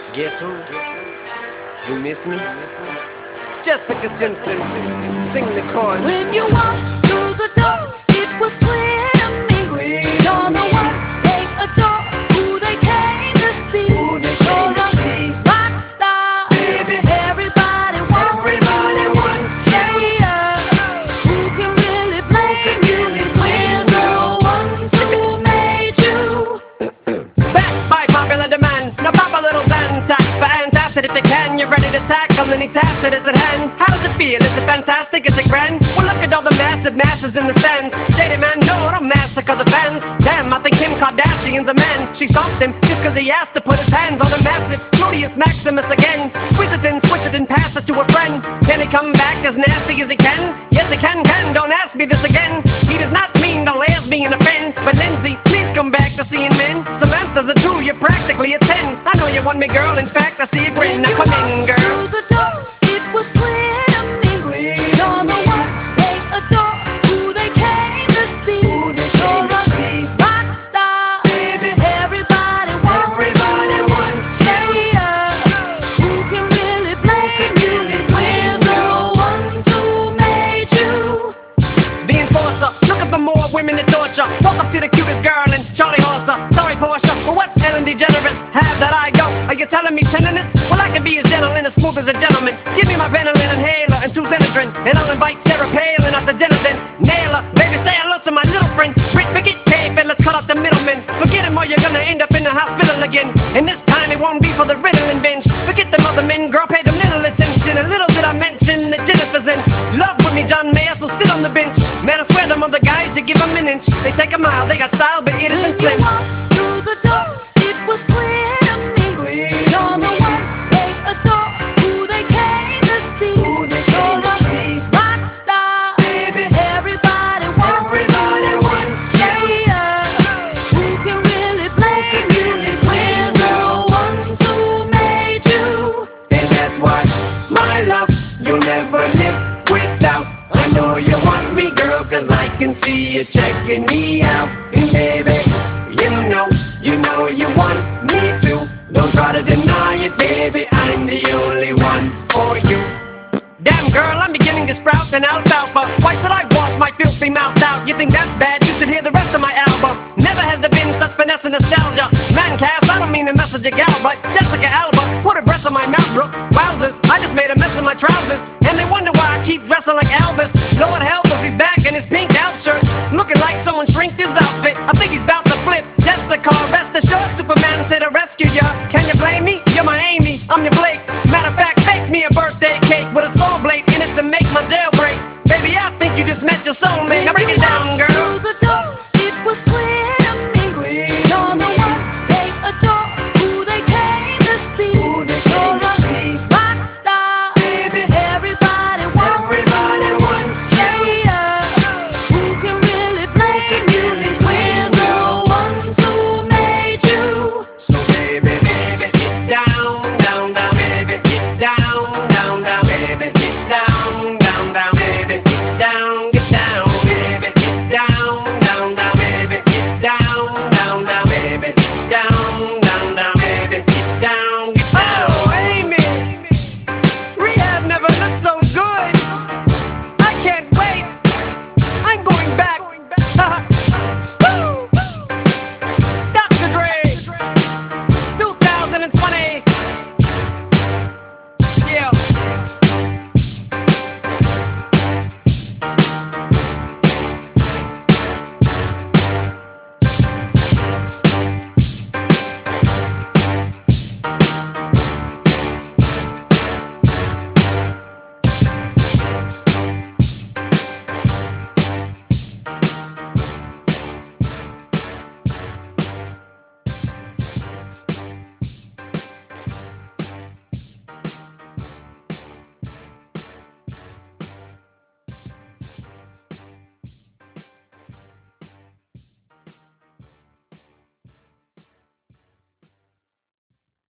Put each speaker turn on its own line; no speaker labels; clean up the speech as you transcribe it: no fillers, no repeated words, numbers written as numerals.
Guess who? You miss me? Jessica Simpson, sing the chorus.
When you walked through the door, it was clear to me. You're the one they adore, who they came to see. You're a rock star, baby. Everybody wants you. Yeah, who can really blame you? We're the ones who made you.
Backed by popular demand, now pop a little Zantac for antacid if you can. You're ready to tackle any task that is at hand. How does it feel? Is it fantastic? Is it grand? Well, look at all the massive masses in the stands. Shady man, no, don't massacre the fans. Damn, I think Kim Kardashian's a man. She stopped him just cause he asked to put his hands on a massive Gluteus Maximus again. Squeeze it in, switch it and pass it to a friend. Can he come back as nasty as he can? Yes, he can, don't ask me this again. He does not mean the lesbian offend. But Lindsay, please come back to seeing men. Samantha's a 2, you're practically a 10. I know you want me, girl, in fact, I see a grin. Now come in, girl.
Through the door, it was clear to me. You're the one they adore, who they came to see. You're a rock star, baby. Everybody wants you. Yeah, who can really blame you? We're the ones who made you.
The enforcer, looking for more women to torture. Walk up to the cutest girl and Charlie Horser. Sorry, Portia, but what's Ellen DeGeneres have that I don't? Are you telling me tenderness? Well, I can be as gentle and as smooth as a gentleman. Give me my Benylin inhaler and 2 Xenadrin, and I'll invite Sarah Palin out to dinner then. Nail her, baby, say hello to my little friend. Brit, forget tape and let's cut out the middlemen. Forget him or you're gonna end up in the hospital again. And this time it won't be for the Ritalin binge. Forget them other men, girl, pay them little attention. A little did I mention that Jennifer's in love with me, John Mayer, so sit on the bench. Man, I swear them other guys, you give them an inch. They take a mile, they got style, but it isn't slim.
When you walked through the door, it was clear to me. You're the one they adore, who they came to see. You're a rock star, baby. Everybody wants you. Yeah, who can really blame you? We're the ones who made you.
And that's why, my love, you'll never live without. I know you want me, girl, cause I can see you checking me out. And baby, you know you want me to. Don't try to deny it, baby, I'm the only one for you. Damn girl, I'm beginning to sprout an alfalfa. Why should I wash my filthy mouth out? You think that's bad? You should hear the rest of my album. Never has there been such finesse and nostalgia. Man, Cass, I don't mean to message a gal, but Jessica Alba put her breasts on my mouth, Brooke. Wowzers, I just made a mess of my trousers. And they wonder why I keep dressing like Elvis. Lord help us, he's back in his pink out shirt, looking like someone shrinked his outfit. I think he's about to flip. Jessica, rest assured, Superman's here to rescue ya. Can you blame me? You're my Amy, I'm your Blake.